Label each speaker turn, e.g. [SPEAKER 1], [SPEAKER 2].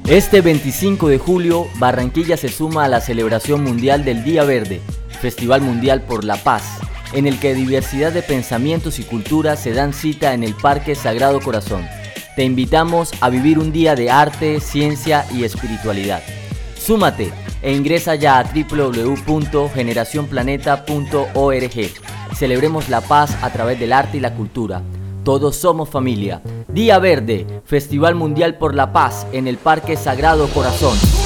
[SPEAKER 1] Este 25 de julio, Barranquilla se suma a la celebración mundial del Día Verde, Festival Mundial por la Paz, en el que diversidad de pensamientos y culturas se dan cita en el Parque Sagrado Corazón. Te invitamos a vivir un día de arte, ciencia y espiritualidad. Súmate e ingresa ya a www.generacionplaneta.org. Celebremos la paz a través del arte y la cultura. Todos somos familia. Día Verde, Festival Mundial por la Paz en el Parque Sagrado Corazón.